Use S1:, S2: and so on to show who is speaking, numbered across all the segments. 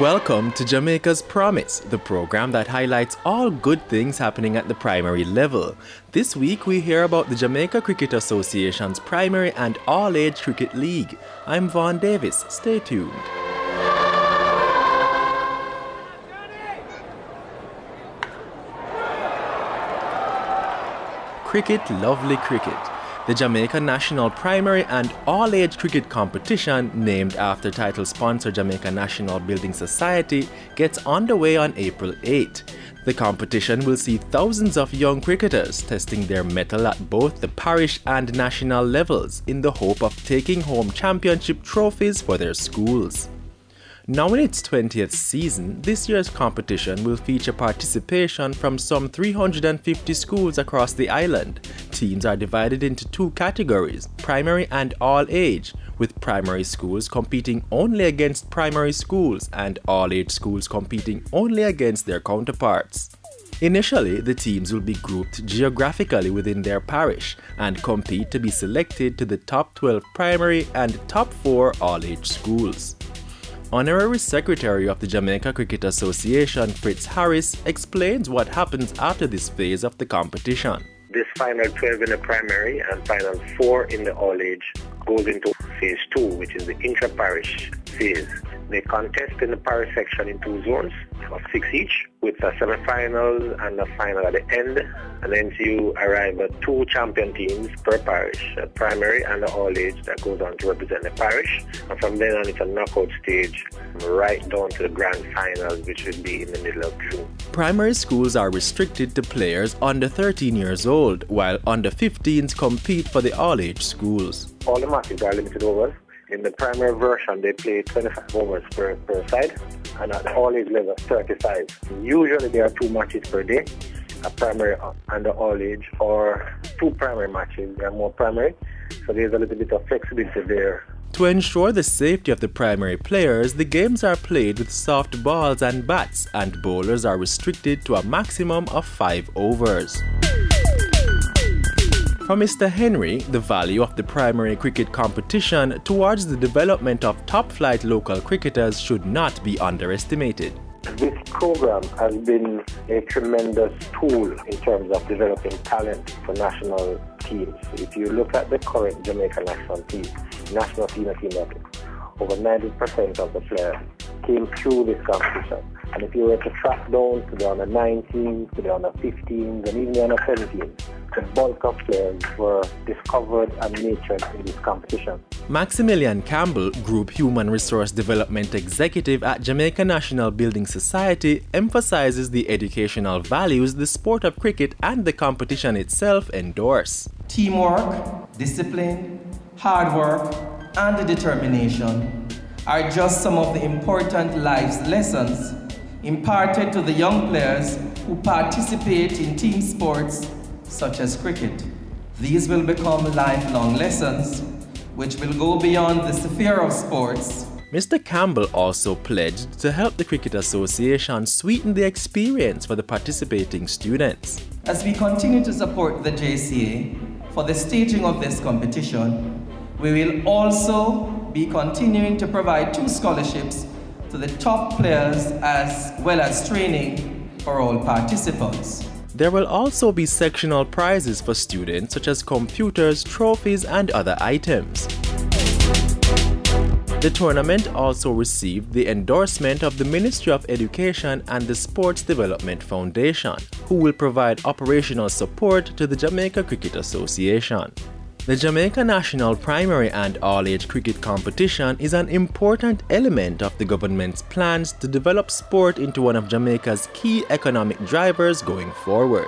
S1: Welcome to Jamaica's Promise, the program that highlights all good things happening at the primary level. This week we hear about the Jamaica Cricket Association's Primary and All-Age Cricket League. I'm Vaughn Davis. Stay tuned. Cricket, lovely cricket. The Jamaica National Primary and All-Age Cricket Competition, named after title sponsor Jamaica National Building Society, gets underway on April 8. The competition will see thousands of young cricketers testing their mettle at both the parish and national levels in the hope of taking home championship trophies for their schools. Now in its 20th season, this year's competition will feature participation from some 350 schools across the island. Teams are divided into two categories, primary and all-age, with primary schools competing only against primary schools and all-age schools competing only against their counterparts. Initially, the teams will be grouped geographically within their parish and compete to be selected to the top 12 primary and top 4 all-age schools. Honorary Secretary of the Jamaica Cricket Association, Fritz Harris, explains what happens after this phase of the competition.
S2: This final 12 in the primary and final 4 in the all-age goes into phase 2, which is the intra-parish phase. They contest in the parish section in 2 zones of 6 each, with a semi-final and a final at the end. And then you arrive at 2 champion teams per parish, a primary and the all-age that goes on to represent the parish. And from then on, it's a knockout stage right down to the grand finals, which will be in the middle of June.
S1: Primary schools are restricted to players under 13 years old, while under 15s compete for the all-age schools.
S2: All the matches are limited overs. In the primary version, they play 25 overs per side, and at the all-age level, 35. Usually there are 2 matches per day, a primary and the all-age, or 2 primary matches. There are more primary, so there's a little bit of flexibility there.
S1: To ensure the safety of the primary players, the games are played with soft balls and bats, and bowlers are restricted to a maximum of 5 overs. For Mr. Henry, the value of the primary cricket competition towards the development of top-flight local cricketers should not be underestimated.
S2: This program has been a tremendous tool in terms of developing talent for national teams. If you look at the current Jamaica national team level, over 90% of the players came through this competition. And if you were to track down to the under 19s, to the under 15s, and even the under 17s, the bulk of players were discovered and nurtured in this competition.
S1: Maximilian Campbell, Group Human Resource Development Executive at Jamaica National Building Society, emphasizes the educational values the sport of cricket and the competition itself endorse.
S3: Teamwork, discipline, hard work, and determination are just some of the important life lessons imparted to the young players who participate in team sports such as cricket. These will become lifelong lessons which will go beyond the sphere of sports.
S1: Mr. Campbell also pledged to help the Cricket Association sweeten the experience for the participating students.
S3: As we continue to support the JCA for the staging of this competition, we will also be continuing to provide 2 scholarships to the top players as well as training for all participants.
S1: There will also be sectional prizes for students such as computers, trophies, and other items. The tournament also received the endorsement of the Ministry of Education and the Sports Development Foundation, who will provide operational support to the Jamaica Cricket Association. The Jamaica National Primary and All-Age Cricket Competition is an important element of the government's plans to develop sport into one of Jamaica's key economic drivers going forward.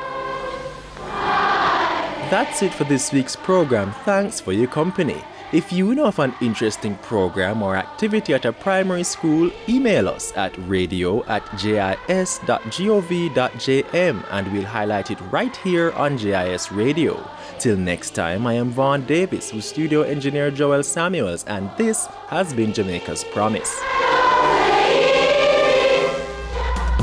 S1: That's it for this week's program. Thanks for your company. If you know of an interesting program or activity at a primary school, email us at radio@jis.gov.jm and we'll highlight it right here on JIS Radio. Till next time, I am Vaughn Davis with studio engineer Joel Samuels, and this has been Jamaica's Promise.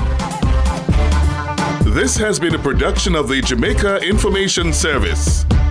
S4: This has been a production of the Jamaica Information Service.